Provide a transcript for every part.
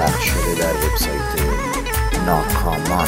پخش شده در وبسایت ناکامان.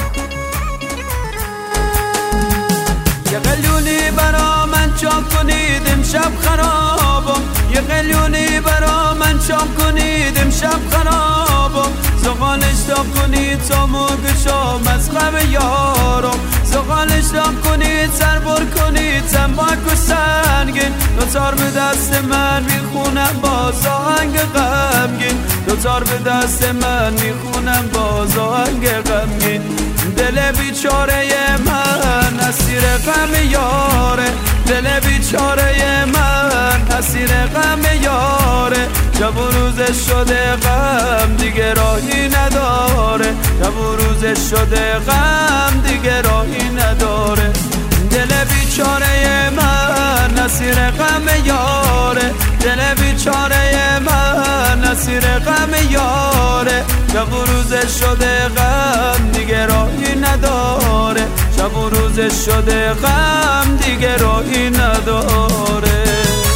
یه قلیونی برا من چاپ کنید امشب خرابم، یه قلیونی برا من چاپ کنید امشب خرابم، زغالش داغ کنید تا موگشام از غم یارم، زغالش داغ کنید سر بر کنید تنباک و سنگین، دوتار به دست من میخونم باز آهنگ غمگین، دوتار به دست من میخونم باز آهنگ غمگین. دل بیچاره من اسیر غم یاره، دل بیچاره من اسیر غم یاره، شب و روزش شده غم دیگه راهی نداره، شب و روزش شده غم دیگه راهی نداره. دل بیچاره من اسیر غم یاره، دل بیچاره من اسیر غم یاره، شب و روزش شده غم دیگه راهی نداره، شب و روزش شده غم دیگه راهی نداره.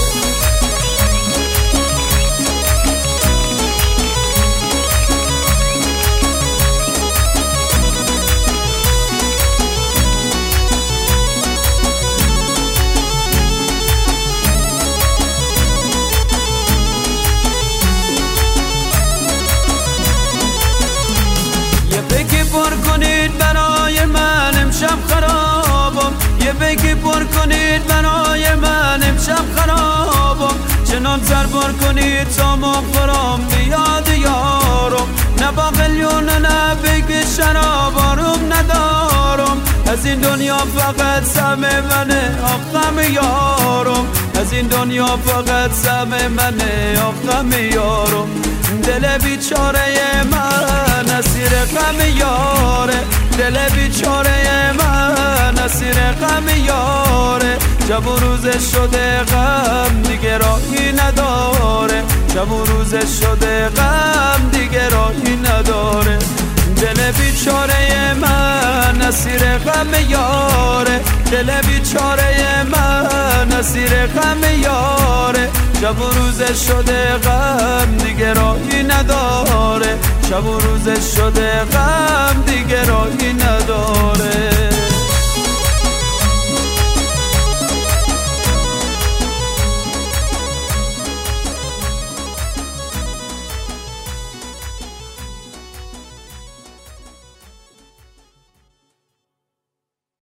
پر کنید برای من امشب خرابم، یه بگی پر کنید برای من امشب خرابم، چنان سر پر کنید تا مخورم بیاد یارم، نه با قلیون نه بگی شراب آروم ندارم، از این دنیا فقط سم منه آقم یارم، از این دنیا فقط سم منه آقم یارم. دل بیچاره من اسیر غم یاره، دل بیچاره من اسیر غم یاره، شب و روزش شده غم دیگه راهی نداره، شب و روزش شده غم دیگه راهی نداره. دل بیچاره من اسیر غم یاره، دل بیچاره من اسیر غم یاره، شب و روزش شده غم دیگه راهی نداره، شب و روزش شده غم دیگه راهی نداره.